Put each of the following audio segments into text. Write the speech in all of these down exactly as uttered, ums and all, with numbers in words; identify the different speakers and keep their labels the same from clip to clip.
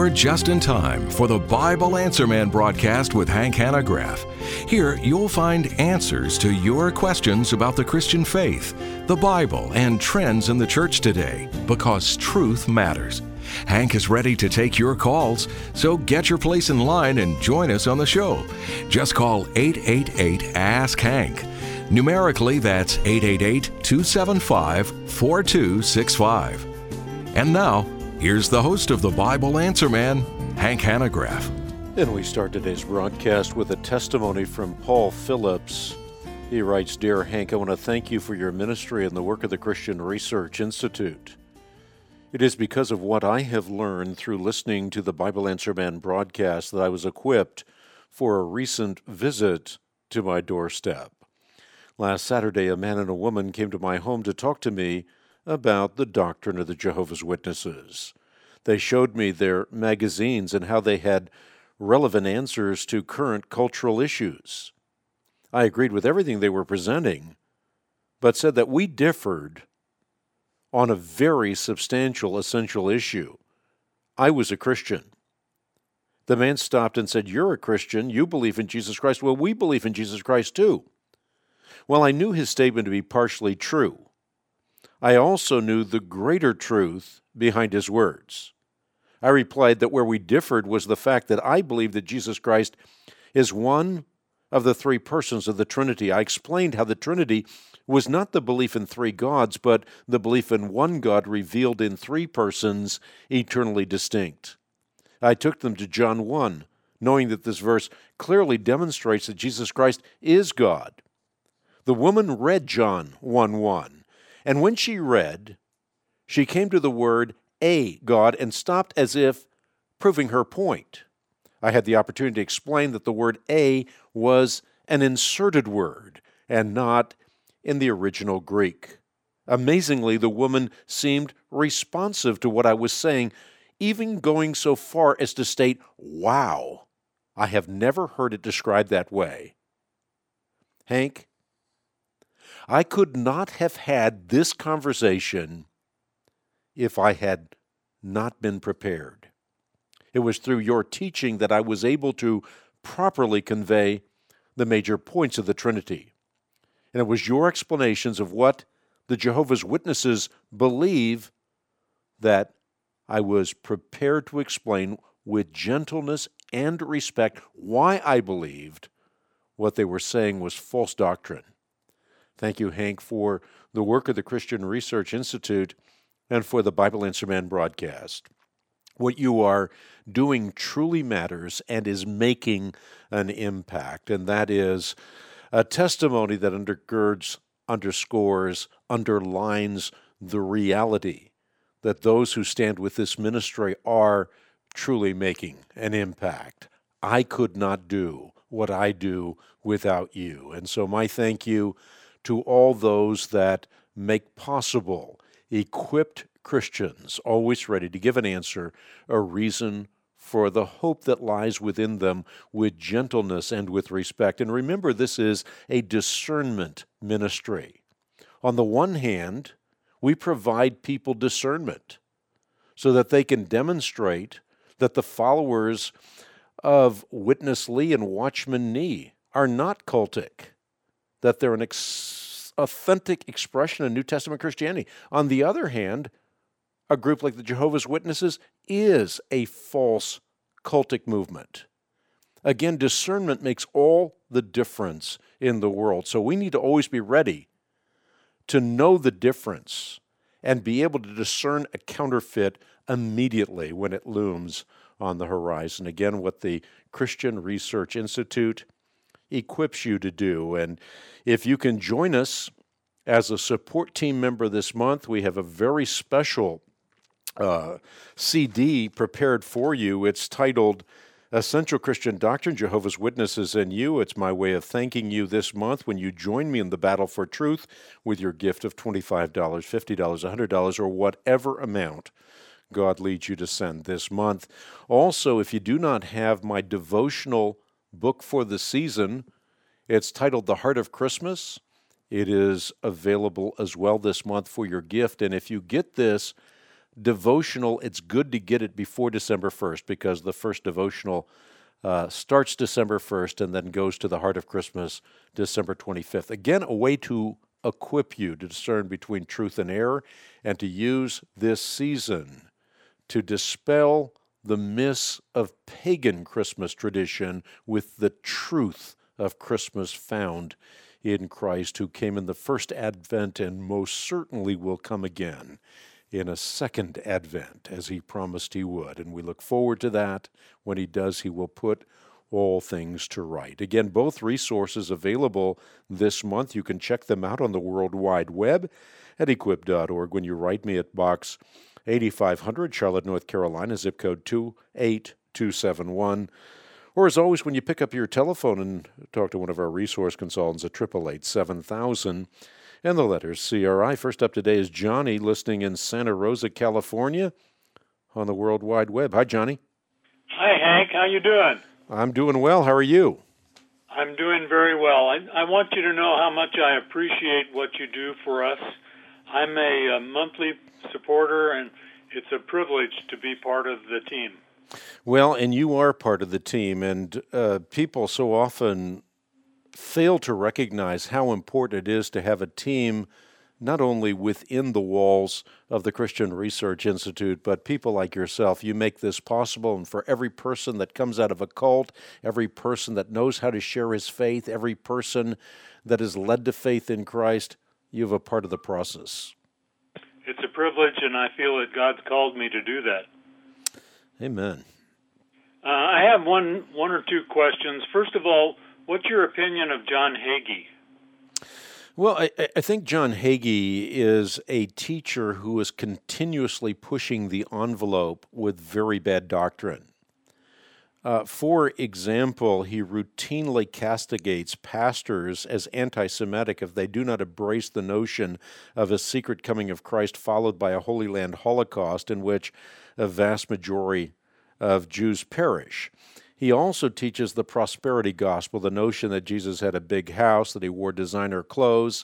Speaker 1: You're just in time for the Bible Answer Man broadcast with Hank Hanegraaff. Here, you'll find answers to your questions about the Christian faith, the Bible, and trends in the church today, because truth matters. Hank is ready to take your calls, so get your place in line and join us on the show. Just call eight eight eight, ask Hank. Numerically, that's eight eight eight, two seven five, four two six five. And now, here's the host of the Bible Answer Man, Hank Hanegraaff.
Speaker 2: And we start today's broadcast with a testimony from Paul Phillips. He writes, "Dear Hank, I want to thank you for your ministry and the work of the Christian Research Institute. It is because of what I have learned through listening to the Bible Answer Man broadcast that I was equipped for a recent visit to my doorstep. Last Saturday, a man and a woman came to my home to talk to me about the doctrine of the Jehovah's Witnesses. They showed me their magazines and how they had relevant answers to current cultural issues. I agreed with everything they were presenting, but said that we differed on a very substantial, essential issue. I was a Christian. The man stopped and said, 'You're a Christian. You believe in Jesus Christ.' 'Well, we believe in Jesus Christ too.' Well, I knew his statement to be partially true. I also knew the greater truth behind his words. I replied that where we differed was the fact that I believed that Jesus Christ is one of the three persons of the Trinity. I explained how the Trinity was not the belief in three gods, but the belief in one God revealed in three persons, eternally distinct. I took them to John one, knowing that this verse clearly demonstrates that Jesus Christ is God. The woman read John one one. And when she read, she came to the word a God and stopped as if proving her point. I had the opportunity to explain that the word a was an inserted word and not in the original Greek. Amazingly, the woman seemed responsive to what I was saying, even going so far as to state, "Wow, I have never heard it described that way." Hank, I could not have had this conversation if I had not been prepared. It was through your teaching that I was able to properly convey the major points of the Trinity. And it was your explanations of what the Jehovah's Witnesses believe that I was prepared to explain with gentleness and respect why I believed what they were saying was false doctrine. Thank you, Hank, for the work of the Christian Research Institute and for the Bible Answer Man broadcast. What you are doing truly matters and is making an impact, and that is a testimony that undergirds, underscores, underlines the reality that those who stand with this ministry are truly making an impact. I could not do what I do without you, and so my thank you to all those that make possible equipped Christians, always ready to give an answer, a reason for the hope that lies within them with gentleness and with respect. And remember, this is a discernment ministry. On the one hand, we provide people discernment so that they can demonstrate that the followers of Witness Lee and Watchman Nee are not cultic, that they're an ex- authentic expression of New Testament Christianity. On the other hand, a group like the Jehovah's Witnesses is a false cultic movement. Again, discernment makes all the difference in the world. So we need to always be ready to know the difference and be able to discern a counterfeit immediately when it looms on the horizon. Again, what the Christian Research Institute equips you to do. And if you can join us as a support team member this month, we have a very special uh, C D prepared for you. It's titled Essential Christian Doctrine, Jehovah's Witnesses and You. It's my way of thanking you this month when you join me in the battle for truth with your gift of twenty-five dollars, fifty dollars, one hundred dollars, or whatever amount God leads you to send this month. Also, if you do not have my devotional book for the season, it's titled The Heart of Christmas. It is available as well this month for your gift. And if you get this devotional, it's good to get it before December first because the first devotional uh, starts December first and then goes to the heart of Christmas December twenty-fifth. Again, a way to equip you to discern between truth and error and to use this season to dispel the myths of pagan Christmas tradition with the truth of Christmas found in Christ, who came in the first advent and most certainly will come again in a second advent, as he promised he would. And we look forward to that. When he does, he will put all things to right. Again, both resources available this month. You can check them out on the World Wide Web at equip dot org. When you write me at Box eighty-five hundred, Charlotte, North Carolina, zip code two eight two seven one. Or as always, when you pick up your telephone and talk to one of our resource consultants at eight eight eight, seven thousand and the letters C R I. First up today is Johnny, listening in Santa Rosa, California on the World Wide Web. Hi, Johnny.
Speaker 3: Hi, Hank. How you doing?
Speaker 2: I'm doing well. How are you?
Speaker 3: I'm doing very well. I, I want you to know how much I appreciate what you do for us. I'm a, a monthly supporter, and it's a privilege to be part of the team.
Speaker 2: Well, and you are part of the team, and uh, people so often fail to recognize how important it is to have a team not only within the walls of the Christian Research Institute, but people like yourself. You make this possible, and for every person that comes out of a cult, every person that knows how to share his faith, every person that is led to faith in Christ, you have a part of the process.
Speaker 3: It's a privilege, and I feel that God's called me to do that.
Speaker 2: Amen.
Speaker 3: Uh, I have one, one or two questions. First of all, what's your opinion of John Hagee?
Speaker 2: Well, I, I think John Hagee is a teacher who is continuously pushing the envelope with very bad doctrine. Uh, for example, he routinely castigates pastors as anti-Semitic if they do not embrace the notion of a secret coming of Christ followed by a Holy Land Holocaust in which a vast majority of Jews perish. He also teaches the prosperity gospel, the notion that Jesus had a big house, that he wore designer clothes,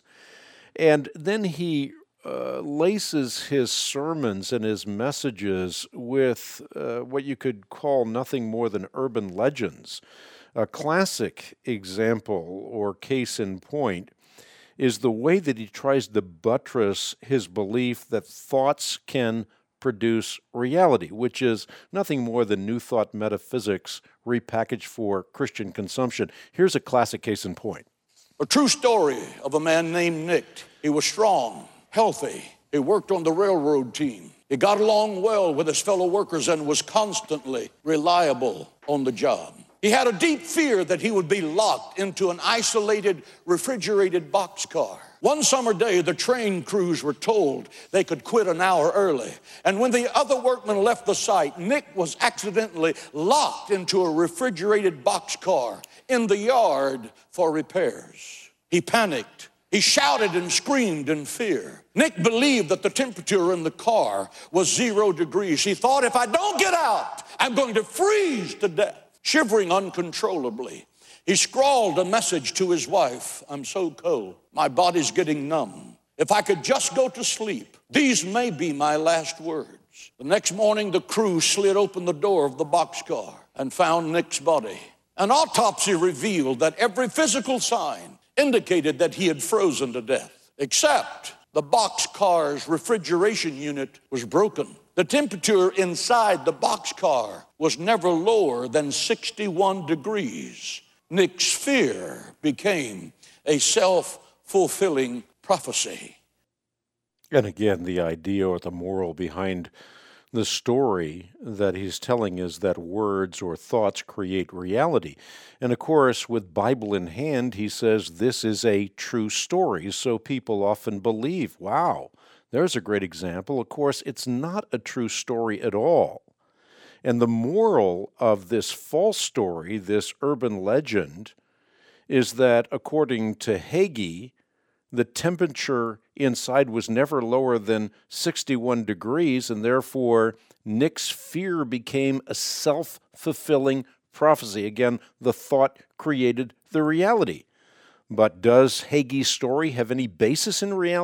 Speaker 2: and then he uh, laces his sermons and his messages with uh, what you could call nothing more than urban legends. A classic example or case in point is the way that he tries to buttress his belief that thoughts can produce reality, which is nothing more than New Thought metaphysics repackaged for Christian consumption. Here's a classic case in point.
Speaker 4: A true story of a man named Nick. He was strong, healthy. He worked on the railroad team. He got along well with his fellow workers and was constantly reliable on the job. He had a deep fear that he would be locked into an isolated, refrigerated boxcar. One summer day, the train crews were told they could quit an hour early. And when the other workmen left the site, Nick was accidentally locked into a refrigerated boxcar in the yard for repairs. He panicked. He shouted and screamed in fear. Nick believed that the temperature in the car was zero degrees. He thought, if I don't get out, I'm going to freeze to death. Shivering uncontrollably, he scrawled a message to his wife. I'm so cold. My body's getting numb. If I could just go to sleep, these may be my last words. The next morning, the crew slid open the door of the boxcar and found Nick's body. An autopsy revealed that every physical sign indicated that he had frozen to death, except the boxcar's refrigeration unit was broken. The temperature inside the boxcar was never lower than sixty-one degrees. Nick's fear became a self-fulfilling prophecy.
Speaker 2: And again, the idea or the moral behind the story that he's telling is that words or thoughts create reality. And of course, with Bible in hand, he says this is a true story, so people often believe, wow, there's a great example. Of course, it's not a true story at all. And the moral of this false story, this urban legend, is that according to Hagee, the temperature inside was never lower than sixty-one degrees, and therefore Nick's fear became a self-fulfilling prophecy. Again, the thought created the reality. But does Hagee's story have any basis in reality?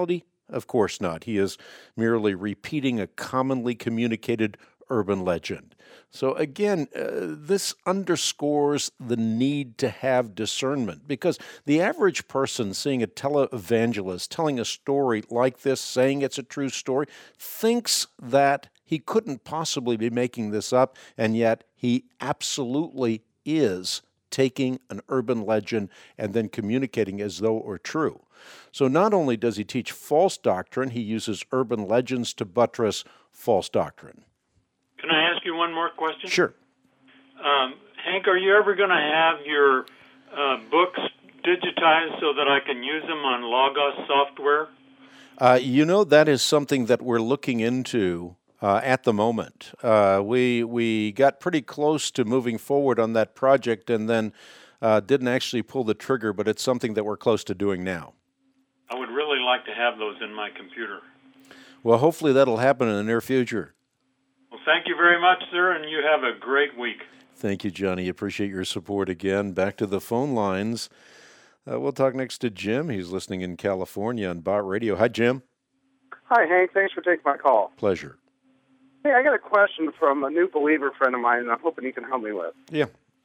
Speaker 2: Of course not. He is merely repeating a commonly communicated urban legend. So again, uh, this underscores the need to have discernment, because the average person seeing a televangelist telling a story like this, saying it's a true story, thinks that he couldn't possibly be making this up, and yet he absolutely is taking an urban legend and then communicating as though it were true. So not only does he teach false doctrine, he uses urban legends to buttress false doctrine.
Speaker 3: Can I ask you one more question?
Speaker 2: Sure.
Speaker 3: Um, Hank, are you ever going to have your uh, books digitized so that I can use them on Logos software?
Speaker 2: Uh, you know, that is something that we're looking into uh, at the moment. Uh, we we got pretty close to moving forward on that project and then uh, didn't actually pull the trigger, but it's something that we're close to doing now.
Speaker 3: I would really like to have those in my computer.
Speaker 2: Well, hopefully that'll happen in the near future.
Speaker 3: Well, thank you very much, sir, and you have a great week.
Speaker 2: Thank you, Johnny. Appreciate your support again. Back to the phone lines. Uh, we'll talk next to Jim. He's listening in California on Bott Radio. Hi, Jim.
Speaker 5: Hi, Hank. Thanks for taking my call.
Speaker 2: Pleasure.
Speaker 5: Hey, I got a question from a new believer friend of mine, and I'm hoping you can help me with.
Speaker 2: Yeah.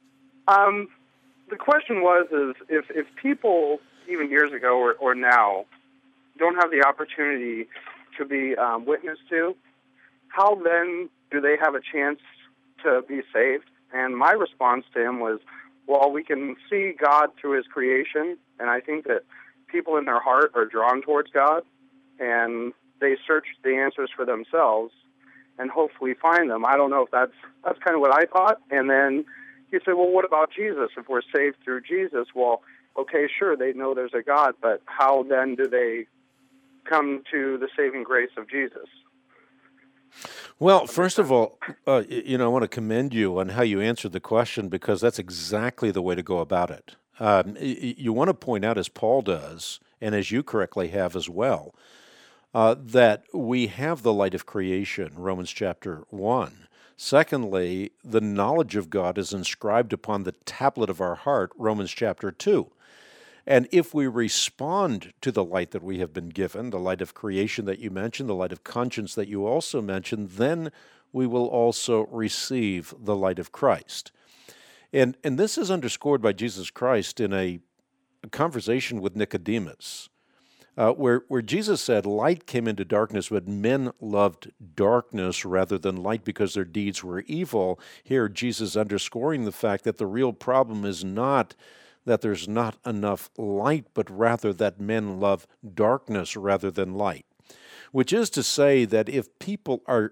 Speaker 5: Um, the question was, is if, if people, even years ago or, or now, don't have the opportunity to be um, witnessed to, how then do they have a chance to be saved? And my response to him was, well, we can see God through his creation, and I think that people in their heart are drawn towards God, and they search the answers for themselves and hopefully find them. I don't know if that's that's kind of what I thought. And then he said, well, what about Jesus? If we're saved through Jesus, well, okay, sure, they know there's a God, but how then do they come to the saving grace of Jesus?
Speaker 2: Well, first of all, uh, you know, I want to commend you on how you answered the question, because that's exactly the way to go about it. Um, you want to point out, as Paul does, and as you correctly have as well, uh, that we have the light of creation, Romans chapter one. Secondly, the knowledge of God is inscribed upon the tablet of our heart, Romans chapter two. And if we respond to the light that we have been given, the light of creation that you mentioned, the light of conscience that you also mentioned, then we will also receive the light of Christ. And and this is underscored by Jesus Christ in a, a conversation with Nicodemus, uh, where, where Jesus said, light came into darkness, but men loved darkness rather than light because their deeds were evil. Here, Jesus underscoring the fact that the real problem is not that there's not enough light, but rather that men love darkness rather than light. Which is to say that if people are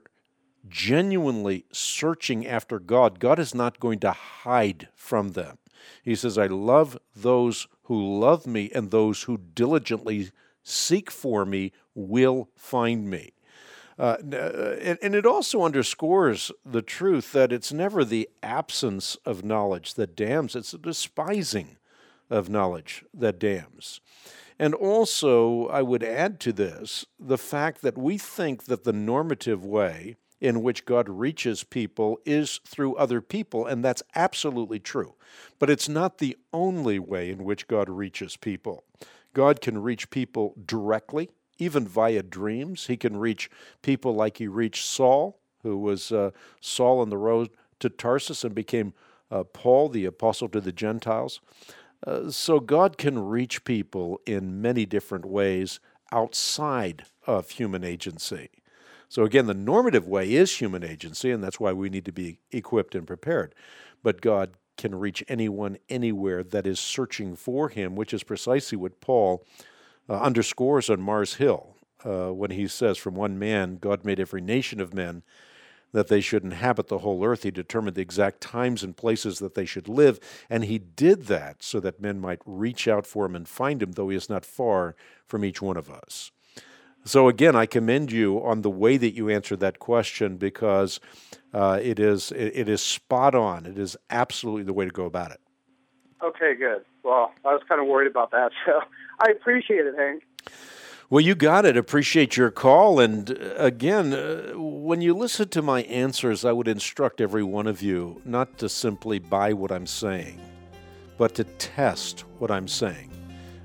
Speaker 2: genuinely searching after God, God is not going to hide from them. He says, I love those who love me, and those who diligently seek for me will find me. Uh, and, and it also underscores the truth that it's never the absence of knowledge that damns, it's the despising of knowledge that damns. And also, I would add to this the fact that we think that the normative way in which God reaches people is through other people, and that's absolutely true. But it's not the only way in which God reaches people. God can reach people directly, even via dreams. He can reach people like he reached Saul, who was uh, Saul on the road to Tarsus and became uh, Paul, the apostle to the Gentiles. Uh, so God can reach people in many different ways outside of human agency. So again, the normative way is human agency, and that's why we need to be equipped and prepared. But God can reach anyone, anywhere that is searching for him, which is precisely what Paul uh, underscores on Mars Hill uh, when he says, from one man, God made every nation of men, that they should inhabit the whole earth. He determined the exact times and places that they should live, and he did that so that men might reach out for him and find him, though he is not far from each one of us. So again, I commend you on the way that you answered that question, because uh, it is it, it is spot on. It is absolutely the way to go about it.
Speaker 5: Okay, good. Well, I was kind of worried about that, so I appreciate it, Hank.
Speaker 2: Well, you got it. Appreciate your call. And uh, again, uh, when you listen to my answers, I would instruct every one of you not to simply buy what I'm saying, but to test what I'm saying.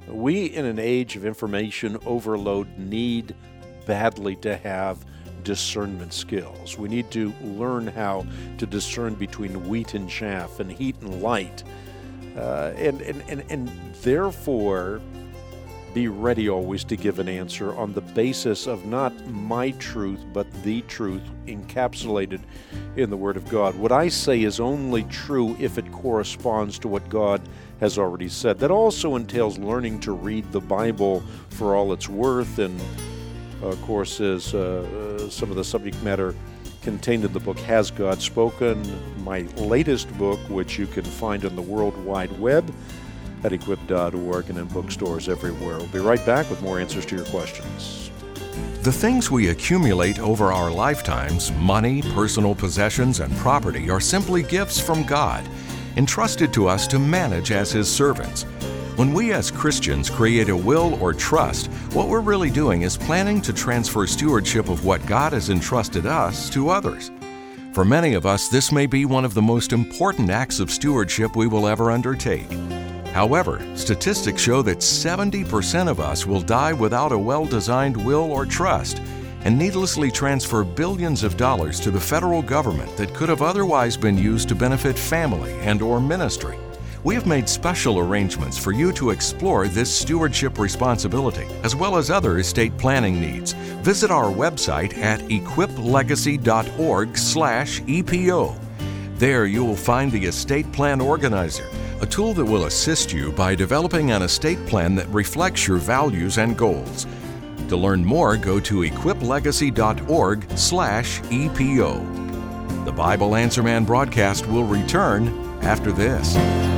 Speaker 2: We, in an age of information overload, need badly to have discernment skills. We need to learn how to discern between wheat and chaff and heat and light. Uh, and, and, and, and therefore, be ready always to give an answer on the basis of not my truth, but the truth encapsulated in the Word of God. What I say is only true if it corresponds to what God has already said. That also entails learning to read the Bible for all it's worth, and of course, as uh, uh, some of the subject matter contained in the book, Has God Spoken? My latest book, which you can find on the World Wide Web at equip dot org and in bookstores everywhere. We'll be right back with more answers to your questions.
Speaker 1: The things we accumulate over our lifetimes, money, personal possessions, and property, are simply gifts from God, entrusted to us to manage as His servants. When we as Christians create a will or trust, what we're really doing is planning to transfer stewardship of what God has entrusted us to others. For many of us, this may be one of the most important acts of stewardship we will ever undertake. However, statistics show that seventy percent of us will die without a well-designed will or trust, and needlessly transfer billions of dollars to the federal government that could have otherwise been used to benefit family and or ministry. We have made special arrangements for you to explore this stewardship responsibility, as well as other estate planning needs. Visit our website at equip legacy dot org slash E P O. There you will find the Estate Plan Organizer, a tool that will assist you by developing an estate plan that reflects your values and goals. To learn more, go to equip legacy dot org slash E P O. The Bible Answer Man broadcast will return after this.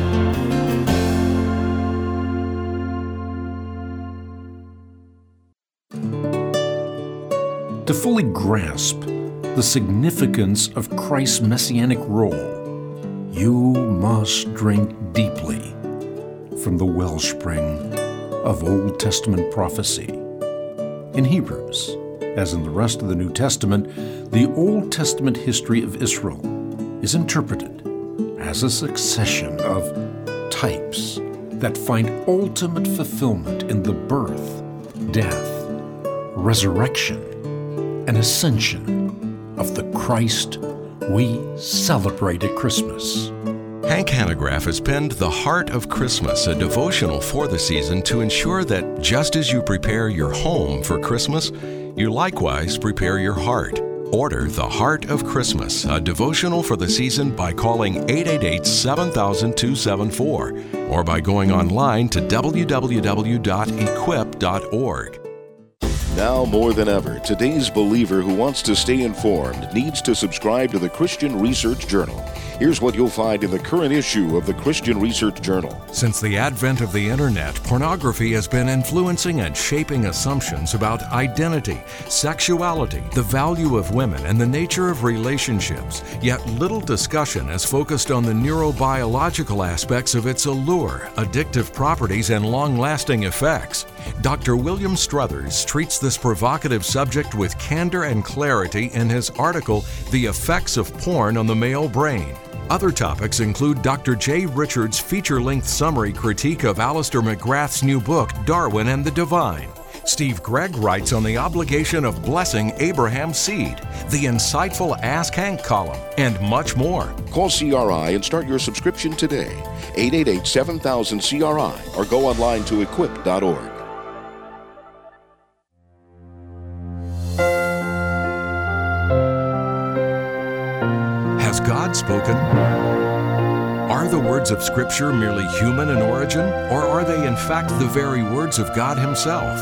Speaker 6: To fully grasp the significance of Christ's messianic role, you must drink deeply from the wellspring of Old Testament prophecy. In Hebrews, as in the rest of the New Testament, the Old Testament history of Israel is interpreted as a succession of types that find ultimate fulfillment in the birth, death, resurrection, and ascension of the Christ we celebrate at Christmas.
Speaker 1: Hank Hanegraaff has penned The Heart of Christmas, a devotional for the season to ensure that just as you prepare your home for Christmas, you likewise prepare your heart. Order The Heart of Christmas, a devotional for the season, by calling eight eight eight, seven thousand, two seven four or by going online to w w w dot equip dot org.
Speaker 7: Now more than ever, today's believer who wants to stay informed needs to subscribe to the Christian Research Journal. Here's what you'll find in the current issue of the Christian Research Journal.
Speaker 1: Since the advent of the internet, pornography has been influencing and shaping assumptions about identity, sexuality, the value of women, and the nature of relationships. Yet little discussion has focused on the neurobiological aspects of its allure, addictive properties, and long-lasting effects. Doctor William Struthers treats this provocative subject with candor and clarity in his article, The Effects of Porn on the Male Brain. Other topics include Doctor Jay Richards' feature-length summary critique of Alistair McGrath's new book, Darwin and the Divine. Steve Gregg writes on the obligation of blessing Abraham's seed, the insightful Ask Hank column, and much more.
Speaker 7: Call C R I and start your subscription today. eight eight eight, seven thousand, C R I or go online to equip dot org.
Speaker 1: Has God spoken? Are the words of Scripture merely human in origin, or are they in fact the very words of God Himself?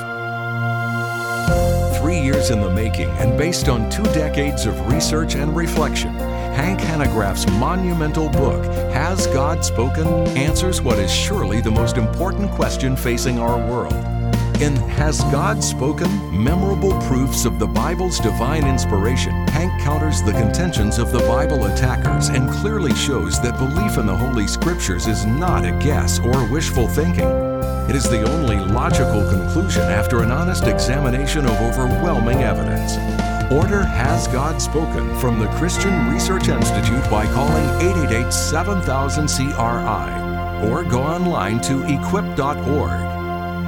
Speaker 1: Three years in the making, and based on two decades of research and reflection, Hank Hanegraaff's monumental book, Has God Spoken?, answers what is surely the most important question facing our world. In Has God Spoken? Memorable Proofs of the Bible's Divine Inspiration, Hank counters the contentions of the Bible attackers and clearly shows that belief in the Holy Scriptures is not a guess or wishful thinking. It is the only logical conclusion after an honest examination of overwhelming evidence. Order Has God Spoken from the Christian Research Institute by calling eight eight eight, seven thousand, C R I or go online to equip dot org.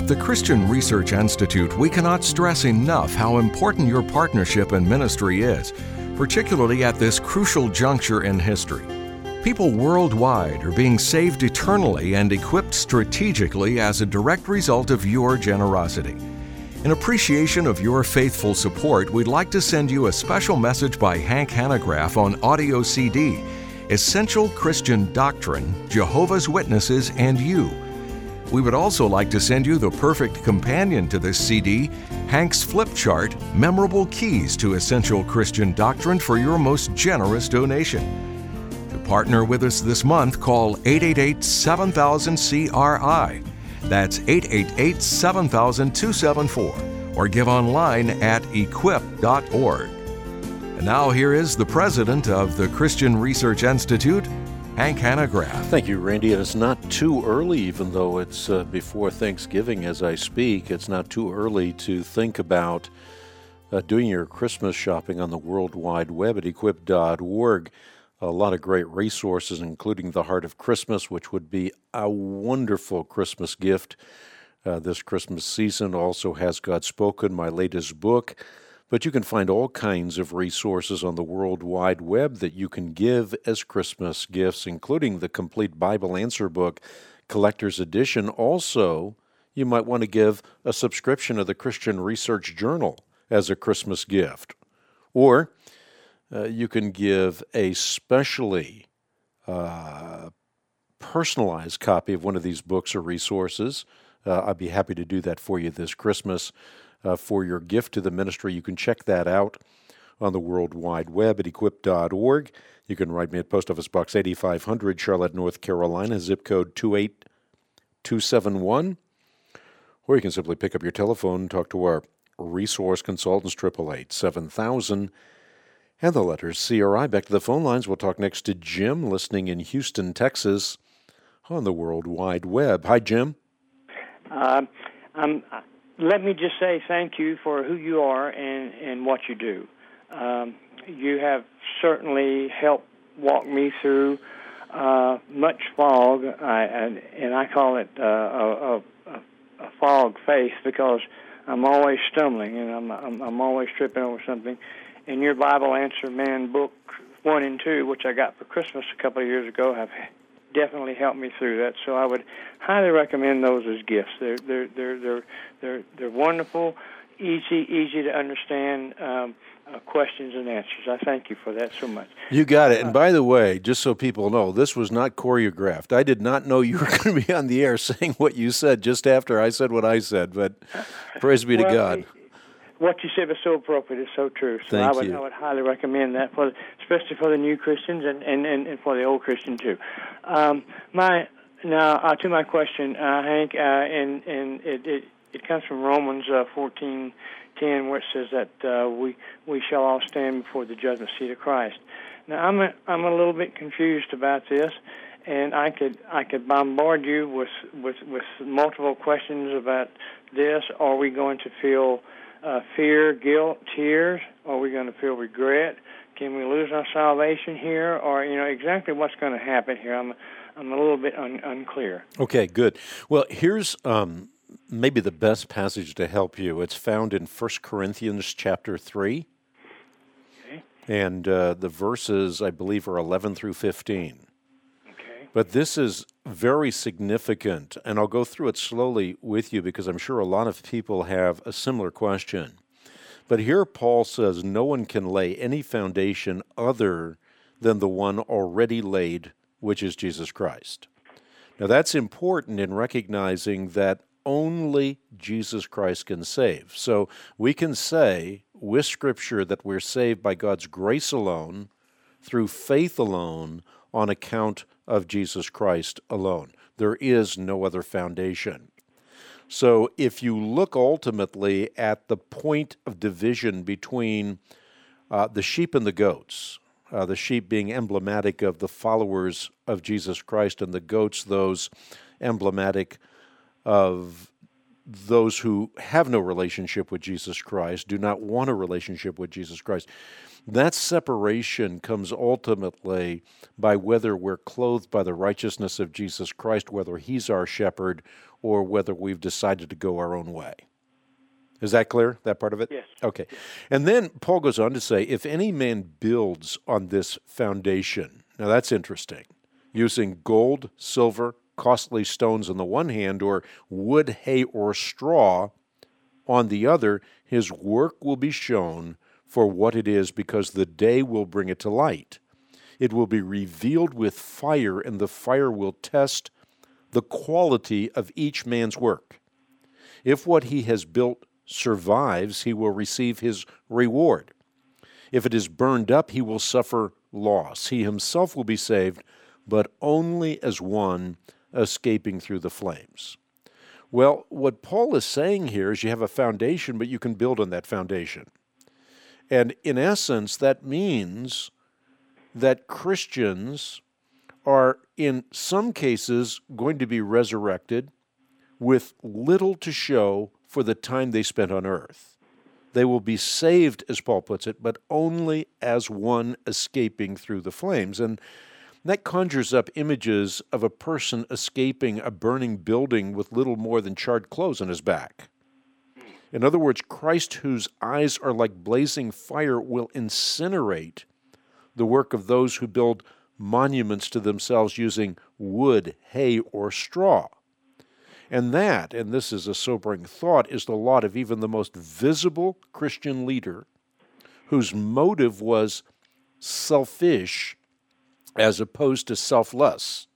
Speaker 1: At the Christian Research Institute, we cannot stress enough how important your partnership and ministry is, particularly at this crucial juncture in history. People worldwide are being saved eternally and equipped strategically as a direct result of your generosity. In appreciation of your faithful support, we'd like to send you a special message by Hank Hanegraaff on audio C D, Essential Christian Doctrine, Jehovah's Witnesses, and You. We would also like to send you the perfect companion to this C D, Hank's Flip Chart, Memorable Keys to Essential Christian Doctrine, for your most generous donation. To partner with us this month, call eight eight eight, seven thousand, C R I. That's eight eight eight, seven thousand, two seven four, or give online at equip dot org. And now here is the president of the Christian Research Institute, Hank Hanegraaff.
Speaker 2: Thank you, Randy. And it's not too early, even though it's uh, before Thanksgiving as I speak, it's not too early to think about uh, doing your Christmas shopping on the World Wide Web at equip dot org. A lot of great resources, including The Heart of Christmas, which would be a wonderful Christmas gift uh, this Christmas season. Also has God Spoken, my latest book. But you can find all kinds of resources on the World Wide Web that you can give as Christmas gifts, including the complete Bible Answer Book, Collector's Edition. Also, you might want to give a subscription to the Christian Research Journal as a Christmas gift. Or uh, you can give a specially uh, personalized copy of one of these books or resources. Uh, I'd be happy to do that for you this Christmas. Uh, for your gift to the ministry. You can check that out on the World Wide Web at equip dot org. You can write me at Post Office Box eighty-five hundred, Charlotte, North Carolina, zip code two eight two seven one. Or you can simply pick up your telephone and talk to our resource consultants, eight eight eight, seven thousand, and the letters C R I. Back to the phone lines. We'll talk next to Jim, listening in Houston, Texas, on the World Wide Web. Hi, Jim.
Speaker 8: Uh, I'm... Let me just say thank you for who you are and, and what you do. Um, you have certainly helped walk me through uh, much fog, I, and, and I call it uh, a, a, a fog faith, because I'm always stumbling and I'm, I'm, I'm always tripping over something. And your Bible Answer Man book one and two, which I got for Christmas a couple of years ago, have definitely helped me through that. So I would highly recommend those as gifts. They're they're they're they're they're, they're wonderful, easy easy to understand um, uh, questions and answers. I thank you for that so much.
Speaker 2: You got it. And by the way, just so people know, this was not choreographed. I did not know you were going to be on the air saying what you said just after I said what I said. But praise be
Speaker 8: well,
Speaker 2: to God.
Speaker 8: What you said was so appropriate. It's so true. So
Speaker 2: Thank
Speaker 8: I would
Speaker 2: you.
Speaker 8: I would highly recommend that, for especially for the new Christians and, and, and, and for the old Christian too. Um, my now uh, to my question, uh, Hank, uh, and and it, it it comes from Romans uh, fourteen ten, where it says that uh, we we shall all stand before the judgment seat of Christ. Now I'm a, I'm a little bit confused about this, and I could I could bombard you with with, with multiple questions about this. Are we going to feel Uh, fear, guilt, tears? Are we going to feel regret? Can we lose our salvation here? Or, you know, exactly what's going to happen here? I'm I'm a little bit un- unclear.
Speaker 2: Okay, good. Well, here's um, maybe the best passage to help you. It's found in First Corinthians chapter three.
Speaker 8: Okay.
Speaker 2: And uh, the verses, I believe, are eleven through fifteen.
Speaker 8: Okay.
Speaker 2: But this is very significant, and I'll go through it slowly with you because I'm sure a lot of people have a similar question. But here Paul says no one can lay any foundation other than the one already laid, which is Jesus Christ. Now that's important in recognizing that only Jesus Christ can save. So we can say with Scripture that we're saved by God's grace alone, through faith alone, on account of Jesus Christ alone. There is no other foundation. So if you look ultimately at the point of division between uh, the sheep and the goats, uh, the sheep being emblematic of the followers of Jesus Christ, and the goats, those emblematic of those who have no relationship with Jesus Christ, do not want a relationship with Jesus Christ. That separation comes ultimately by whether we're clothed by the righteousness of Jesus Christ, whether he's our shepherd, or whether we've decided to go our own way. Is that clear, that part of it?
Speaker 8: Yes.
Speaker 2: Okay. And then Paul goes on to say, if any man builds on this foundation, now that's interesting, using gold, silver, costly stones on the one hand, or wood, hay, or straw on the other, his work will be shown for what it is, because the day will bring it to light. It will be revealed with fire, and the fire will test the quality of each man's work. If what he has built survives, he will receive his reward. If it is burned up, he will suffer loss. He himself will be saved, but only as one escaping through the flames. Well, what Paul is saying here is you have a foundation, but you can build on that foundation. And in essence, that means that Christians are, in some cases, going to be resurrected with little to show for the time they spent on earth. They will be saved, as Paul puts it, but only as one escaping through the flames. And that conjures up images of a person escaping a burning building with little more than charred clothes on his back. In other words, Christ, whose eyes are like blazing fire, will incinerate the work of those who build monuments to themselves using wood, hay, or straw. And that, and this is a sobering thought, is the lot of even the most visible Christian leader whose motive was selfish as opposed to selfless.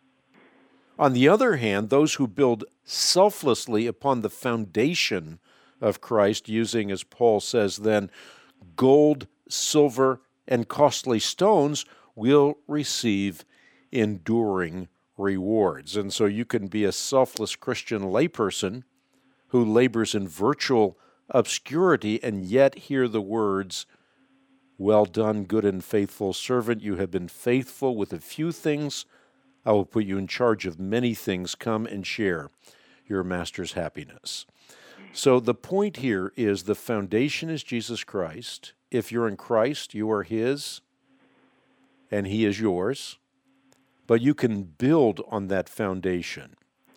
Speaker 2: On the other hand, those who build selflessly upon the foundation of Christ, using, as Paul says then, gold, silver, and costly stones, will receive enduring rewards. And so you can be a selfless Christian layperson who labors in virtual obscurity and yet hear the words, "Well done, good and faithful servant. You have been faithful with a few things. I will put you in charge of many things. Come and share your master's happiness." So the point here is the foundation is Jesus Christ. If you're in Christ, you are his, and he is yours. But you can build on that foundation.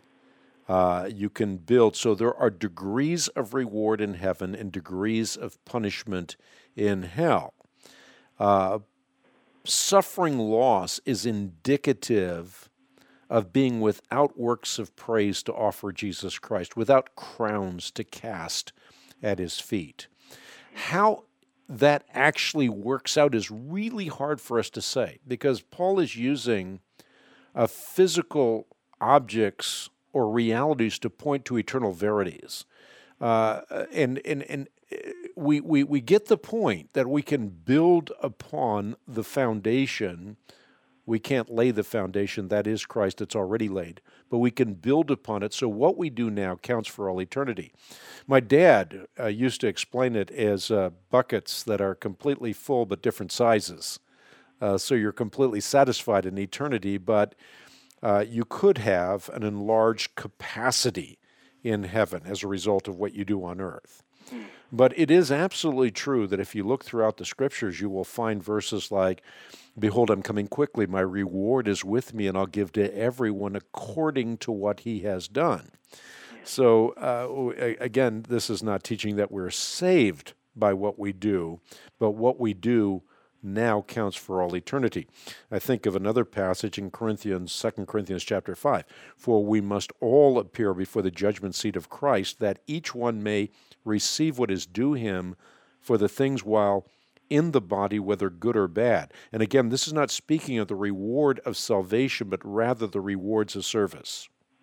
Speaker 2: Uh, you can build. So there are degrees of reward in heaven and degrees of punishment in hell. Uh, suffering loss is indicative of being without works of praise to offer Jesus Christ, without crowns to cast at his feet. How that actually works out is really hard for us to say, because Paul is using uh, physical objects or realities to point to eternal verities. Uh, and and, and we, we, we get the point that we can build upon the foundation. We can't lay the foundation, that is Christ, it's already laid, but we can build upon it. So what we do now counts for all eternity. My dad uh, used to explain it as uh, buckets that are completely full but different sizes. Uh, so you're completely satisfied in eternity, but uh, you could have an enlarged capacity in heaven as a result of what you do on earth. But it is absolutely true that if you look throughout the Scriptures, you will find verses like, "Behold, I'm coming quickly, my reward is with me, and I'll give to everyone according to what he has done." So, uh, again, this is not teaching that we're saved by what we do, but what we do now counts for all eternity. I think of another passage in Corinthians, Second Corinthians chapter five, "For we must all appear before the judgment seat of Christ, that each one may receive what is due him for the things while in the body, whether good or bad." And again, this is not speaking of the reward of salvation, but rather the rewards of service.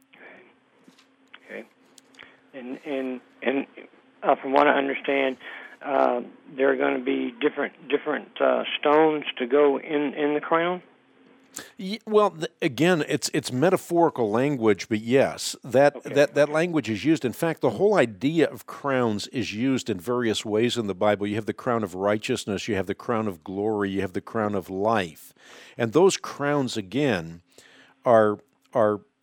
Speaker 8: Okay. And and and uh, from what I understand, uh, there are going to be different different uh, stones to go in, in the crown?
Speaker 2: Well, th- again, it's it's metaphorical language, but yes, that,
Speaker 8: Okay.
Speaker 2: that that language is used. In fact, the whole idea of crowns is used in various ways in the Bible. You have the crown of righteousness, you have the crown of glory, you have the crown of life. And those crowns, again, are are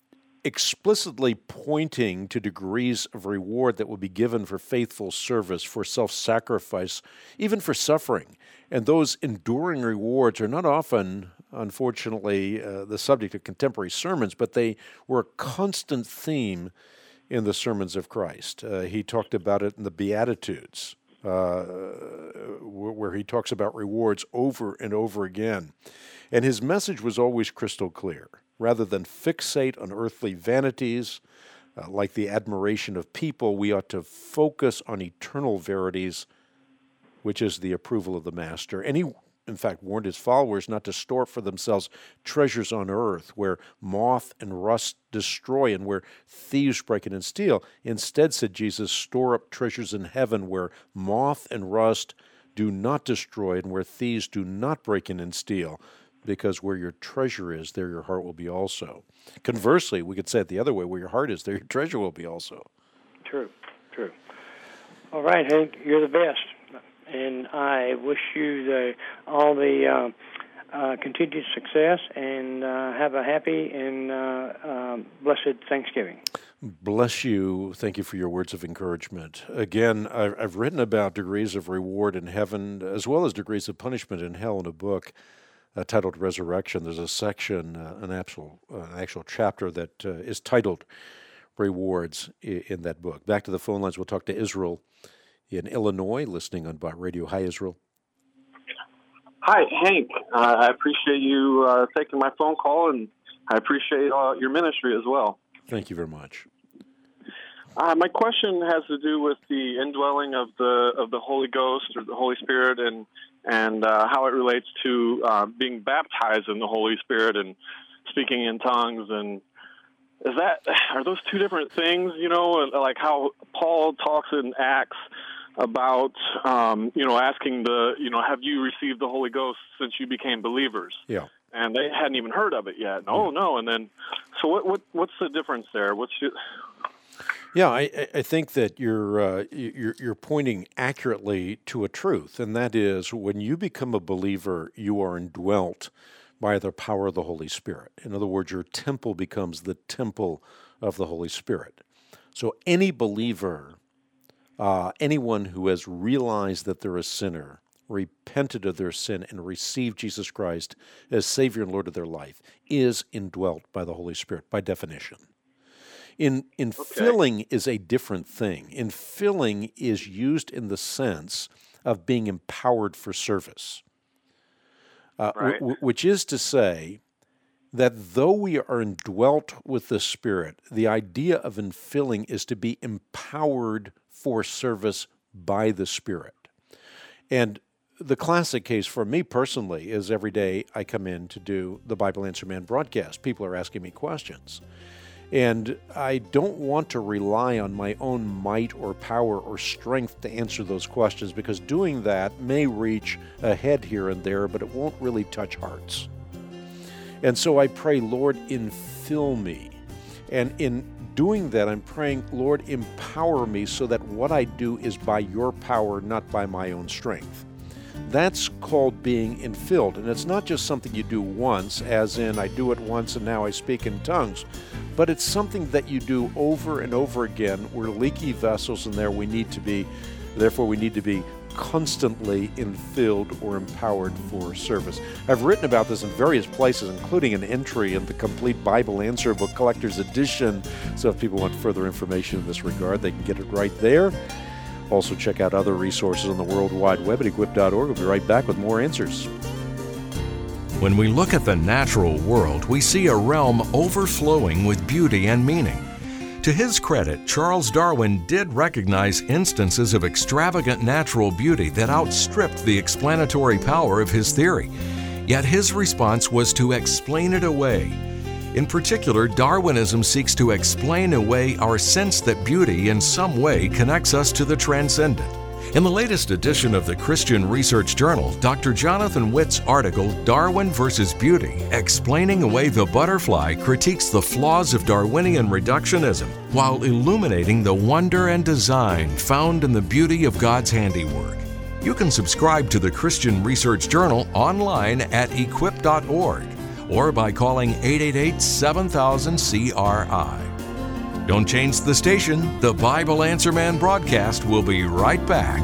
Speaker 2: explicitly pointing to degrees of reward that will be given for faithful service, for self-sacrifice, even for suffering. And those enduring rewards are not often, unfortunately, uh, the subject of contemporary sermons, but they were a constant theme in the sermons of Christ. Uh, he talked about it in the Beatitudes, uh, where he talks about rewards over and over again. And his message was always crystal clear. Rather than fixate on earthly vanities, uh, like the admiration of people, we ought to focus on eternal verities, which is the approval of the Master. And he, in fact, warned his followers not to store up for themselves treasures on earth where moth and rust destroy and where thieves break in and steal. Instead, said Jesus, store up treasures in heaven where moth and rust do not destroy and where thieves do not break in and steal. Because where your treasure is, there your heart will be also. Conversely, we could say it the other way, where your heart is, there your treasure will be also.
Speaker 8: True, true. All right, Hank, you're the best. And I wish you the, all the uh, uh, continued success and uh, have a happy and uh, uh, blessed Thanksgiving.
Speaker 2: Bless you. Thank you for your words of encouragement. Again, I've written about degrees of reward in heaven as well as degrees of punishment in hell in a book Uh, titled Resurrection. There's a section, uh, an actual uh, an actual chapter that uh, is titled Rewards in, in that book. Back to the phone lines. We'll talk to Israel in Illinois, listening on Bott Radio. Hi, Israel.
Speaker 9: Hi, Hank. Uh, I appreciate you uh, taking my phone call, and I appreciate uh, your ministry as well.
Speaker 2: Thank you very much.
Speaker 9: Uh, my question has to do with the indwelling of the of the Holy Ghost or the Holy Spirit, and and uh, how it relates to uh, being baptized in the Holy Spirit and speaking in tongues. And is that are those two different things? You know, like how Paul talks in Acts about um, you know asking the you know have you received the Holy Ghost since you became believers?
Speaker 2: Yeah.
Speaker 9: And they hadn't even heard of it yet. Oh no! And then, so what? What? What's the difference there? What's your,
Speaker 2: Yeah, I, I think that you're, uh, you're you're pointing accurately to a truth, and that is when you become a believer, you are indwelt by the power of the Holy Spirit. In other words, your temple becomes the temple of the Holy Spirit. So any believer, uh, anyone who has realized that they're a sinner, repented of their sin, and received Jesus Christ as Savior and Lord of their life, is indwelt by the Holy Spirit, by definition. In infilling okay. is a different thing. Infilling is used in the sense of being empowered for service, uh,
Speaker 9: right.
Speaker 2: w- which is to say that though we are indwelt with the Spirit, the idea of infilling is to be empowered for service by the Spirit. And the classic case for me personally is every day I come in to do the Bible Answer Man broadcast. People are asking me questions. And I don't want to rely on my own might or power or strength to answer those questions, because doing that may reach a head here and there, but it won't really touch hearts. And so I pray, Lord, infill me. And in doing that, I'm praying, Lord, empower me so that what I do is by your power, not by my own strength. That's called being infilled. And it's not just something you do once, as in I do it once and now I speak in tongues, but it's something that you do over and over again. We're leaky vessels, and there we need to be, therefore we need to be constantly infilled or empowered for service. I've written about this in various places, including an entry in the Complete Bible Answer Book Collector's Edition. So if people want further information in this regard, they can get it right there. Also, check out other resources on the World Wide Web at equip dot org. We'll be right back with more answers.
Speaker 1: When we look at the natural world, we see a realm overflowing with beauty and meaning. To his credit, Charles Darwin did recognize instances of extravagant natural beauty that outstripped the explanatory power of his theory. Yet his response was to explain it away. In particular, Darwinism seeks to explain away our sense that beauty in some way connects us to the transcendent. In the latest edition of the Christian Research Journal, Doctor Jonathan Witt's article, Darwin versus Beauty, Explaining Away the Butterfly, critiques the flaws of Darwinian reductionism while illuminating the wonder and design found in the beauty of God's handiwork. You can subscribe to the Christian Research Journal online at equip dot org or by calling eight eight eight, seven thousand, C R I. Don't change the station. The Bible Answer Man broadcast will be right back.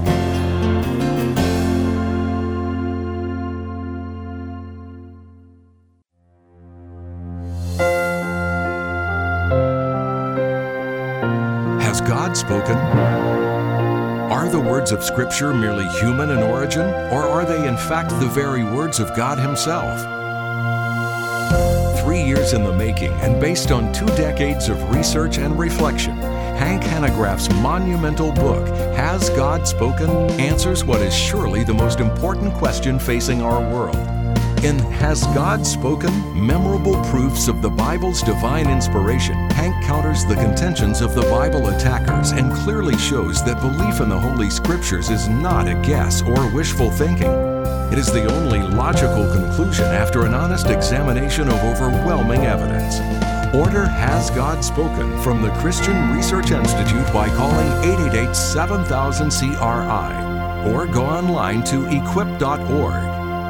Speaker 1: Has God spoken? Are the words of Scripture merely human in origin, or are they in fact the very words of God Himself? Three years in the making and based on two decades of research and reflection, Hank Hanegraaff's monumental book, Has God Spoken?, answers what is surely the most important question facing our world. In Has God Spoken? Memorable Proofs of the Bible's Divine Inspiration, Hank counters the contentions of the Bible attackers and clearly shows that belief in the Holy Scriptures is not a guess or wishful thinking. It is the only logical conclusion after an honest examination of overwhelming evidence. Order Has God Spoken from the Christian Research Institute by calling eight eight eight, seven thousand, C R I or go online to equip dot org.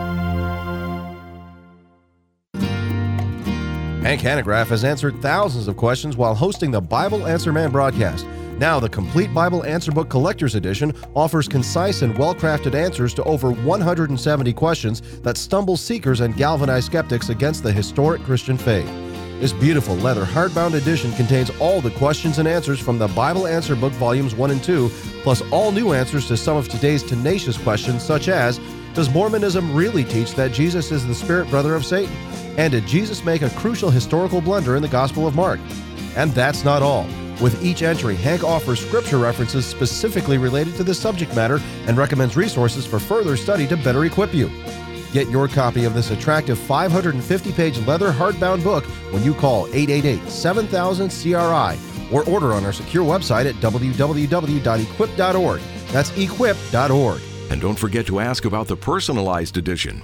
Speaker 10: Hank Hanegraaff has answered thousands of questions while hosting the Bible Answer Man broadcast. Now, the Complete Bible Answer Book Collector's Edition offers concise and well-crafted answers to over one hundred seventy questions that stumble seekers and galvanize skeptics against the historic Christian faith. This beautiful leather hardbound edition contains all the questions and answers from the Bible Answer Book Volumes one and two, plus all new answers to some of today's tenacious questions such as, does Mormonism really teach that Jesus is the spirit brother of Satan? And did Jesus make a crucial historical blunder in the Gospel of Mark? And that's not all. With each entry, Hank offers scripture references specifically related to this subject matter and recommends resources for further study to better equip you. Get your copy of this attractive five hundred fifty page leather hardbound book when you call eight eight eight, seven thousand, C R I or order on our secure website at w w w dot equip dot org. That's equip dot org.
Speaker 1: And don't forget to ask about the personalized edition.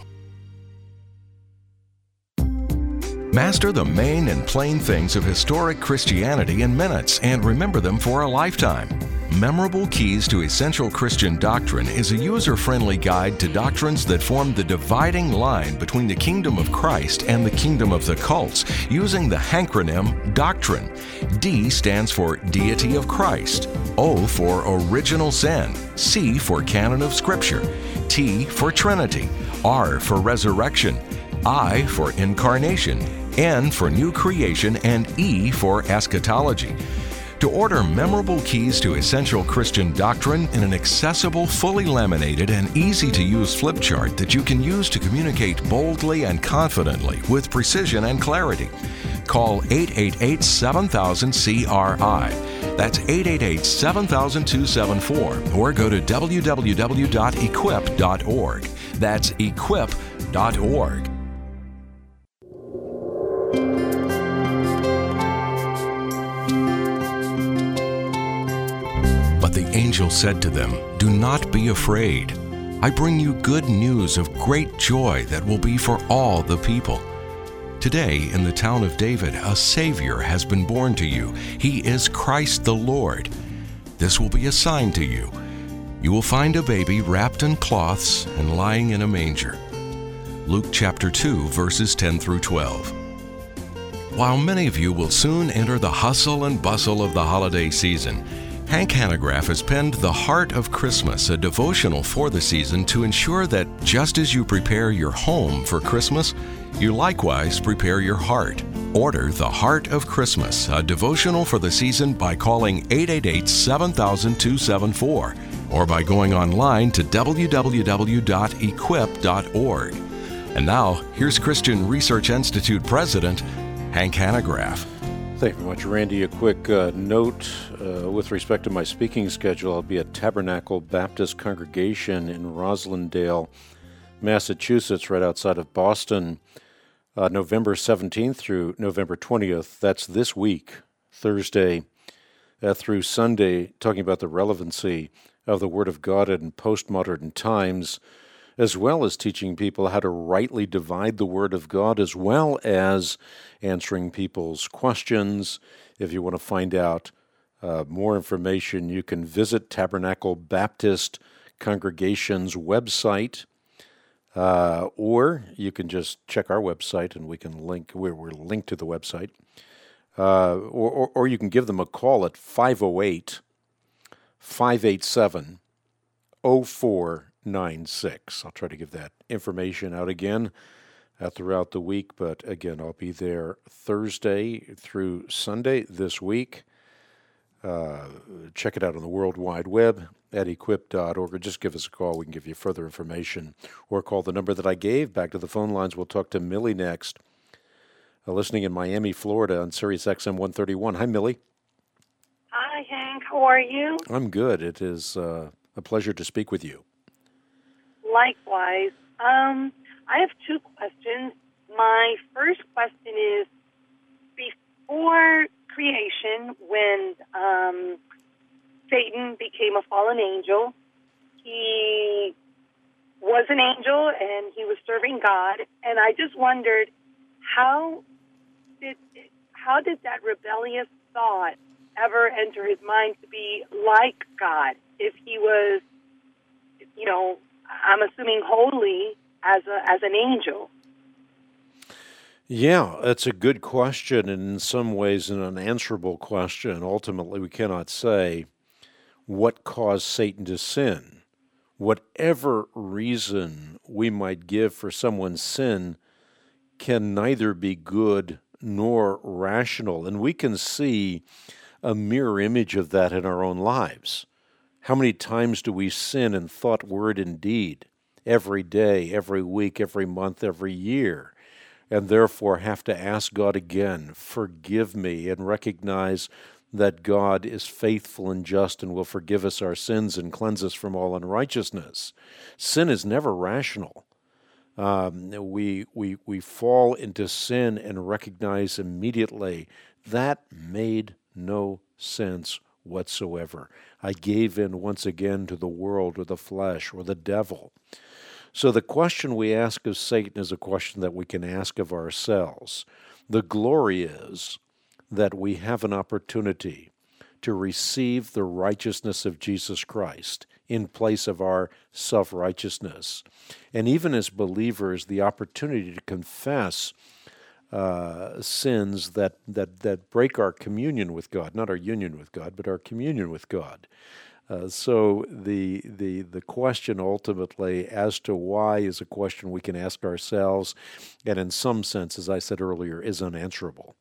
Speaker 1: Master the main and plain things of historic Christianity in minutes and remember them for a lifetime. Memorable Keys to Essential Christian Doctrine is a user-friendly guide to doctrines that form the dividing line between the kingdom of Christ and the kingdom of the cults, using the hankronym Doctrine. D stands for Deity of Christ, O for Original Sin, C for Canon of Scripture, T for Trinity, R for Resurrection, I for Incarnation, N for New Creation, and E for Eschatology. To order Memorable Keys to Essential Christian Doctrine in an accessible, fully laminated, and easy-to-use flip chart that you can use to communicate boldly and confidently with precision and clarity, call eight eight eight, seven thousand, C R I. That's eight eight eight, seven thousand, two seven four, or go to w w w dot equip dot org. That's equip dot org. But the angel said to them, "Do not be afraid. I bring you good news of great joy that will be for all the people. Today, in the town of David, a Savior has been born to you. He is Christ the Lord. This will be a sign to you. You will find a baby wrapped in cloths and lying in a manger." Luke chapter two, verses ten through twelve. While many of you will soon enter the hustle and bustle of the holiday season, Hank Hanegraaff has penned The Heart of Christmas, a devotional for the season to ensure that just as you prepare your home for Christmas, you likewise prepare your heart. Order The Heart of Christmas, a devotional for the season by calling eight eight eight, seven thousand, two seven four or by going online to w w w dot equip dot org. And now, here's Christian Research Institute President Hank Hanegraaff.
Speaker 2: Thank you very much, Randy. A quick uh, note uh, with respect to my speaking schedule. I'll be at Tabernacle Baptist Congregation in Roslindale, Massachusetts, right outside of Boston, uh, November seventeenth through November twentieth. That's this week, Thursday uh, through Sunday, talking about the relevancy of the Word of God in postmodern times, as well as teaching people how to rightly divide the Word of God, as well as answering people's questions. If you want to find out uh, more information, you can visit Tabernacle Baptist Congregation's website, Uh, or you can just check our website and we can link, we're, we're linked to the website. Uh, or, or, or you can give them a call at five oh eight, five eight seven, oh four nine six. I'll try to give that information out again uh, throughout the week, but again, I'll be there Thursday through Sunday this week. Uh, check it out on the World Wide Web at equip dot org, or just give us a call. We can give you further information, or call the number that I gave. Back to the phone lines. We'll talk to Millie next, uh, listening in Miami, Florida on Sirius X M one thirty-one. Hi, Millie.
Speaker 11: Hi, Hank. How are you?
Speaker 2: I'm good. It is uh, a pleasure to speak with you.
Speaker 11: Likewise. Um, I have two questions. My first question is, before creation, when um, Satan became a fallen angel, he was an angel and he was serving God, and I just wondered, how did how did that rebellious thought ever enter his mind to be like God? If he was, you know, I'm assuming holy as a, as an angel.
Speaker 2: Yeah, that's a good question, and in some ways an unanswerable question. Ultimately, we cannot say what caused Satan to sin. Whatever reason we might give for someone's sin can neither be good nor rational, and we can see a mirror image of that in our own lives. How many times do we sin in thought, word, and deed every day, every week, every month, every year? And therefore have to ask God again, forgive me, and recognize that God is faithful and just and will forgive us our sins and cleanse us from all unrighteousness. Sin is never rational. Um, we, we, we fall into sin and recognize immediately that made no sense whatsoever. I gave in once again to the world or the flesh or the devil. So the question we ask of Satan is a question that we can ask of ourselves. The glory is that we have an opportunity to receive the righteousness of Jesus Christ in place of our self-righteousness. And even as believers, the opportunity to confess uh, sins that, that, that break our communion with God, not our union with God, but our communion with God. Uh, so the the the question ultimately as to why is a question we can ask ourselves, and in some sense, as I said earlier, is unanswerable.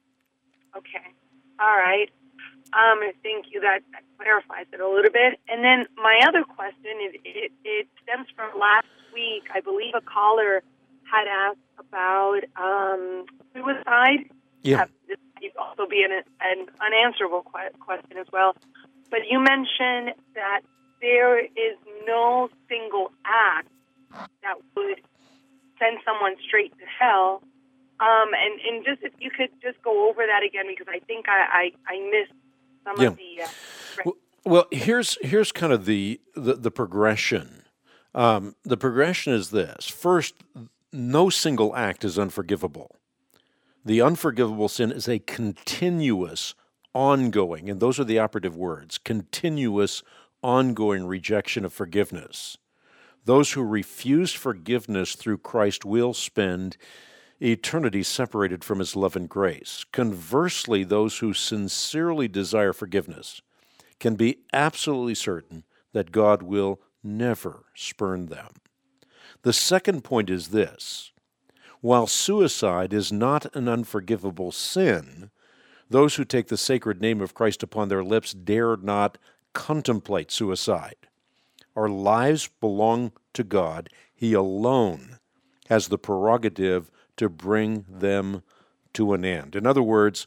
Speaker 11: Okay. All right. Um, thank you. That, that clarifies it a little bit. And then my other question is, it, it stems from last week. I believe a caller had asked about um, suicide.
Speaker 2: Yeah.
Speaker 11: Uh, this might also be an, an unanswerable que- question as well. But you mentioned that there is no single act that would send someone straight to hell. Um, and, and just if you could just go over that again, because I think I, I, I missed some
Speaker 2: yeah.
Speaker 11: of the... Uh,
Speaker 2: well, well, here's here's kind of the, the, the progression. Um, the progression is this. First, no single act is unforgivable. The unforgivable sin is a continuous ongoing, and those are the operative words, continuous, ongoing rejection of forgiveness. Those who refuse forgiveness through Christ will spend eternity separated from His love and grace. Conversely, those who sincerely desire forgiveness can be absolutely certain that God will never spurn them. The second point is this. While suicide is not an unforgivable sin, those who take the sacred name of Christ upon their lips dare not contemplate suicide. Our lives belong to God. He alone has the prerogative to bring them to an end. In other words,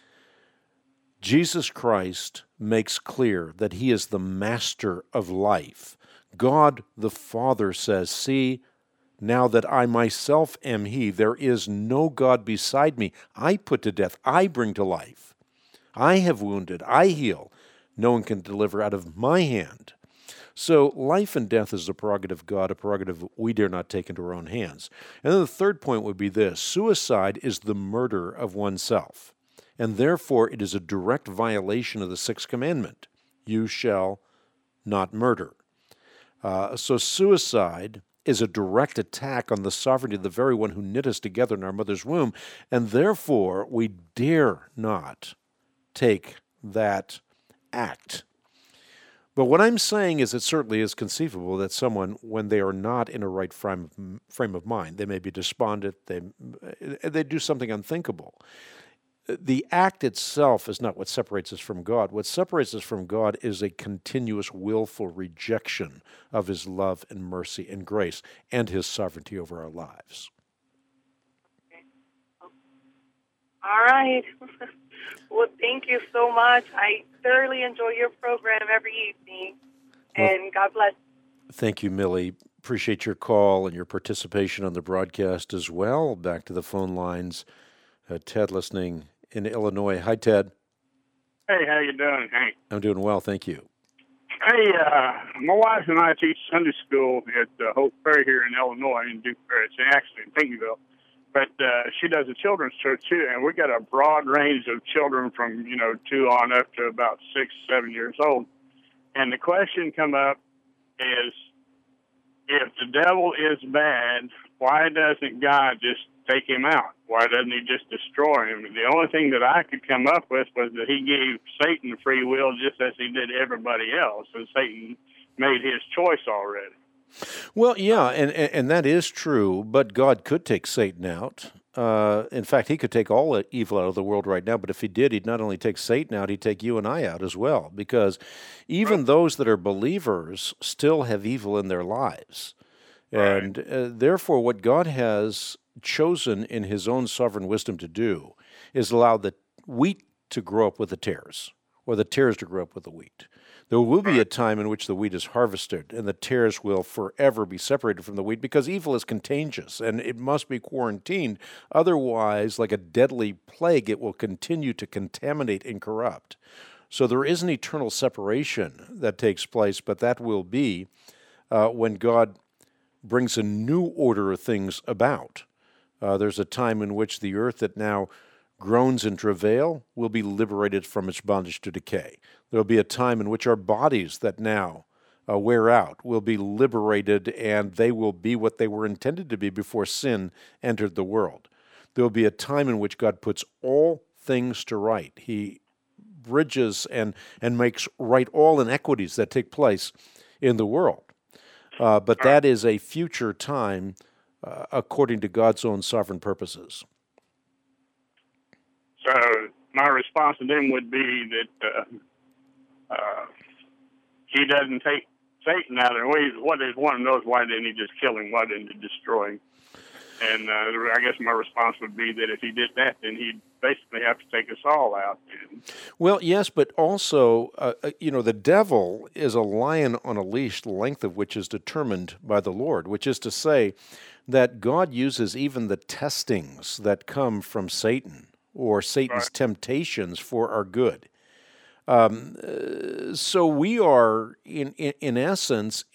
Speaker 2: Jesus Christ makes clear that He is the master of life. God the Father says, "See, now that I myself am He, there is no God beside me. I put to death, I bring to life. I have wounded, I heal. No one can deliver out of my hand." So life and death is the prerogative of God, a prerogative we dare not take into our own hands. And then the third point would be this. Suicide is the murder of oneself, and therefore it is a direct violation of the sixth commandment. You shall not murder. Uh, so suicide is a direct attack on the sovereignty of the very one who knit us together in our mother's womb, and therefore we dare not take that act. But what I'm saying is it certainly is conceivable that someone, when they are not in a right frame of, frame of mind, they may be despondent, they, they do something unthinkable. The act itself is not what separates us from God. What separates us from God is a continuous willful rejection of His love and mercy and grace and His sovereignty over our lives.
Speaker 11: All right. Well, thank you so much. I thoroughly enjoy your program every evening, and well, God bless.
Speaker 2: Thank you, Millie. Appreciate your call and your participation on the broadcast as well. Back to the phone lines. Uh, Ted listening in Illinois. Hi, Ted.
Speaker 12: Hey, how you doing, Hank?
Speaker 2: I'm doing well, thank you.
Speaker 12: Hey, uh, my wife and I teach Sunday school at uh, Hope Prairie here in Illinois, in Duke Prairie. It's actually in Pinckneyville. But uh, she does a children's church, too, and we got a broad range of children from, you know, two on up to about six, seven years old. And the question come up is, if the devil is bad, why doesn't God just take him out? Why doesn't he just destroy him? The only thing that I could come up with was that he gave Satan free will just as he did everybody else, and Satan made his choice already.
Speaker 2: Well, yeah, and, and that is true, but God could take Satan out. Uh, in fact, he could take all evil out of the world right now, but if he did, he'd not only take Satan out, he'd take you and I out as well, because even right. those that are believers still have evil in their lives. Right. And uh, therefore, what God has chosen in His own sovereign wisdom to do is allow the wheat to grow up with the tares, or the tares to grow up with the wheat. There will be a time in which the wheat is harvested, and the tares will forever be separated from the wheat, because evil is contagious, and it must be quarantined. Otherwise, like a deadly plague, it will continue to contaminate and corrupt. So there is an eternal separation that takes place, but that will be uh, when God brings a new order of things about. Uh, there's a time in which the earth that now groans in travail will be liberated from its bondage to decay. There will be a time in which our bodies that now uh, wear out will be liberated, and they will be what they were intended to be before sin entered the world. There will be a time in which God puts all things to right. He bridges and, and makes right all inequities that take place in the world. Uh, but that is a future time uh, according to God's own sovereign purposes.
Speaker 12: So my response to them would be that uh, uh, he doesn't take Satan out of it. What is one of those? Why didn't he just kill him? Why didn't he destroy him? And uh, I guess my response would be that if he did that, then he'd basically have to take us all out.
Speaker 2: Well, yes, but also, uh, you know, the devil is a lion on a leash, the length of which is determined by the Lord, which is to say that God uses even the testings that come from Satan or Satan's right. temptations for our good. Um, uh, so we are, in, in, in essence,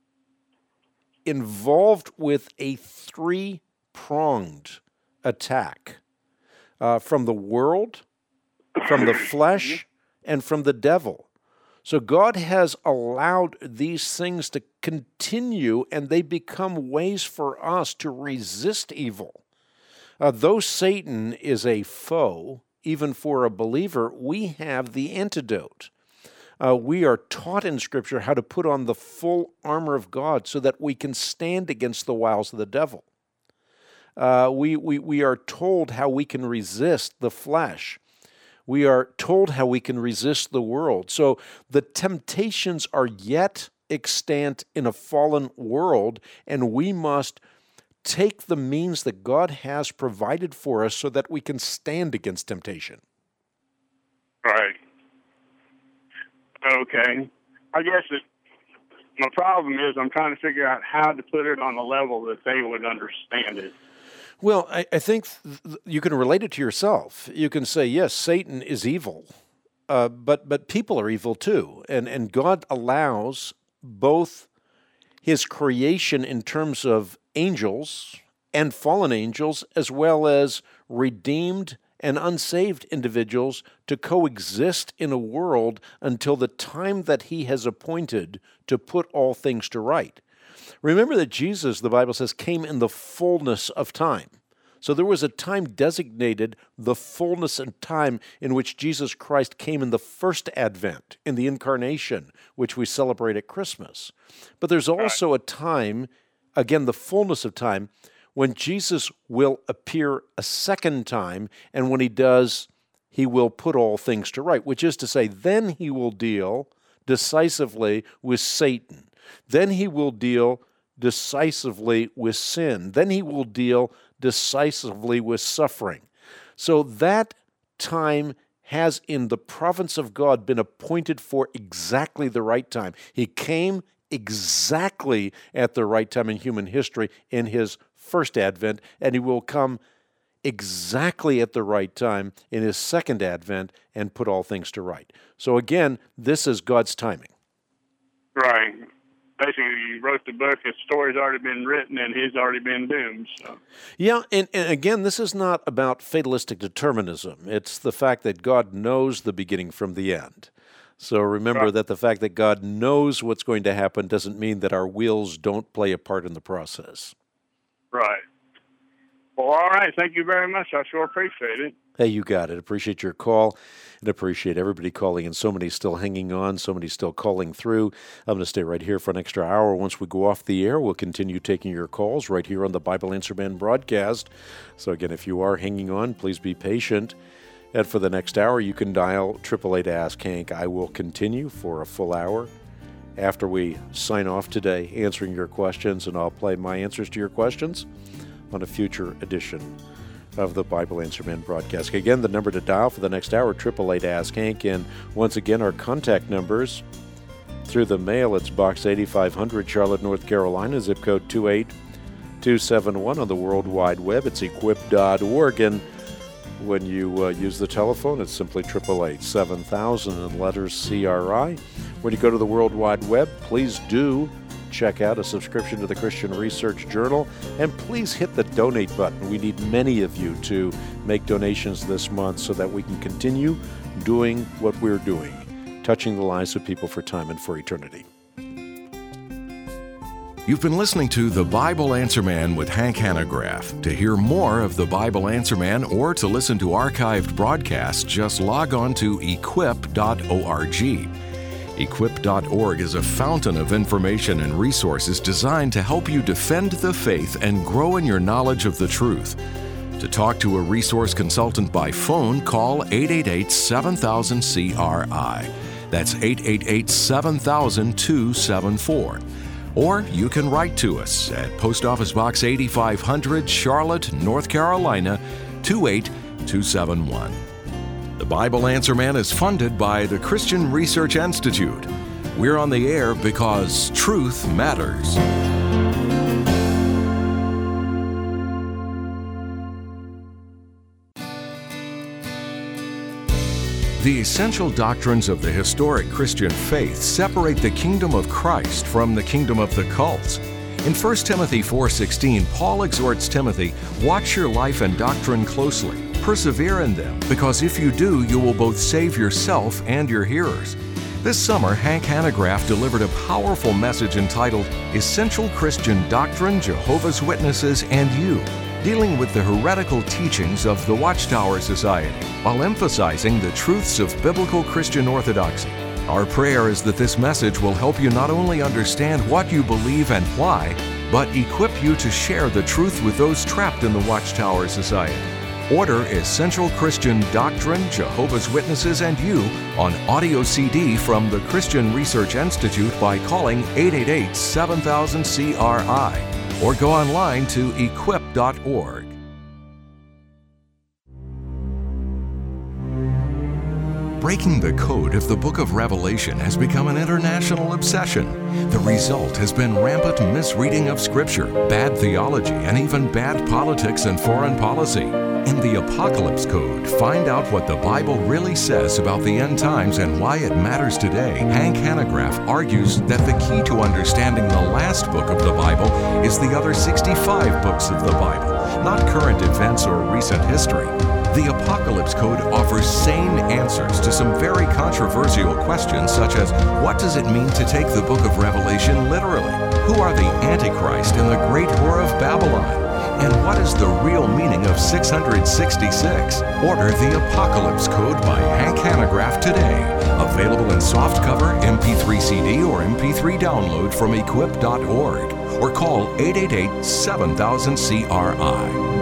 Speaker 2: involved with a three-pronged attack uh, from the world, from the flesh, and from the devil. So God has allowed these things to continue, and they become ways for us to resist evil. Uh, though Satan is a foe, even for a believer, we have the antidote. Uh, we are taught in Scripture how to put on the full armor of God so that we can stand against the wiles of the devil. Uh, we, we, we are told how we can resist the flesh. We are told how we can resist the world. So the temptations are yet extant in a fallen world, and we must take the means that God has provided for us so that we can stand against temptation.
Speaker 12: Right. Okay. I guess it, my problem is I'm trying to figure out how to put it on a level that they would understand it.
Speaker 2: Well, I, I think th- you can relate it to yourself. You can say, yes, Satan is evil, uh, but but people are evil too. And, and God allows both His creation in terms of angels and fallen angels, as well as redeemed and unsaved individuals, to coexist in a world until the time that He has appointed to put all things to right. Remember that Jesus, the Bible says, came in the fullness of time. So there was a time designated, the fullness of time, in which Jesus Christ came in the first advent, in the incarnation, which we celebrate at Christmas. But there's also a time, again, the fullness of time, when Jesus will appear a second time, and when he does, he will put all things to right, which is to say, then he will deal decisively with Satan. Then he will deal decisively with sin. Then he will deal decisively with suffering. So that time has in the province of God been appointed for exactly the right time. He came exactly at the right time in human history in his first advent, and he will come exactly at the right time in his second advent and put all things to right. So again, this is God's timing.
Speaker 12: Right. Basically, you wrote the book, his story's already been written, and he's already been doomed. So.
Speaker 2: Yeah, and, and again, this is not about fatalistic determinism. It's the fact that God knows the beginning from the end. So remember right. that the fact that God knows what's going to happen doesn't mean that our wills don't play a part in the process.
Speaker 12: Right. Well, all right. Thank you very much. I sure appreciate it.
Speaker 2: Hey, you got it. Appreciate your call and appreciate everybody calling in. So many still hanging on, so many still calling through. I'm going to stay right here for an extra hour. Once we go off the air, we'll continue taking your calls right here on the Bible Answer Man broadcast. So again, if you are hanging on, please be patient. And for the next hour, you can dial eight eight eight Ask Hank. I will continue for a full hour after we sign off today, answering your questions, and I'll play my answers to your questions on a future edition of the Bible Answer Man broadcast. Again, the number to dial for the next hour, eight eight eight Ask Hank. And once again, our contact numbers through the mail, it's Box eighty-five hundred, Charlotte, North Carolina, zip code two eight two seven one. On the World Wide Web, it's equip dot org. And when you uh, use the telephone, it's simply eight eight eight seven thousand and letters C R I. When you go to the World Wide Web, please do check out a subscription to the Christian Research Journal, and please hit the donate button. We need many of you to make donations this month so that we can continue doing what we're doing, touching the lives of people for time and for eternity.
Speaker 1: You've been listening to The Bible Answer Man with Hank Hanegraaff. To hear more of The Bible Answer Man or to listen to archived broadcasts, just log on to equip dot org. equip dot org is a fountain of information and resources designed to help you defend the faith and grow in your knowledge of the truth. To talk to a resource consultant by phone, call eight eight eight seven thousand C R I. That's eight eight eight seven thousand two seven four. Or you can write to us at Post Office Box eighty-five hundred, Charlotte, North Carolina, two eight two seven one. The Bible Answer Man is funded by the Christian Research Institute. We're on the air because truth matters. The essential doctrines of the historic Christian faith separate the kingdom of Christ from the kingdom of the cults. In First Timothy four sixteen, Paul exhorts Timothy, "Watch your life and doctrine closely. Persevere in them, because if you do, you will both save yourself and your hearers." This summer, Hank Hanegraaff delivered a powerful message entitled Essential Christian Doctrine, Jehovah's Witnesses, and You, dealing with the heretical teachings of the Watchtower Society, while emphasizing the truths of biblical Christian orthodoxy. Our prayer is that this message will help you not only understand what you believe and why, but equip you to share the truth with those trapped in the Watchtower Society. Order Essential Christian Doctrine, Jehovah's Witnesses, and You on audio C D from the Christian Research Institute by calling eight eight eight seven thousand C R I or go online to equip dot org. Breaking the code of the book of Revelation has become an international obsession. The result has been rampant misreading of Scripture, bad theology, and even bad politics and foreign policy. In the Apocalypse Code, find out what the Bible really says about the end times and why it matters today. Hank Hanegraaff argues that the key to understanding the last book of the Bible is the other sixty-five books of the Bible, not current events or recent history. The Apocalypse Code offers sane answers to some very controversial questions, such as what does it mean to take the book of Revelation literally? Who are the Antichrist and the great whore of Babylon? And what is the real meaning of six hundred sixty-six? Order the Apocalypse Code by Hank Hanegraaff today. Available in softcover, M P three C D, or M P three download from equip dot org. Or call eight eight eight, seven thousand C R I.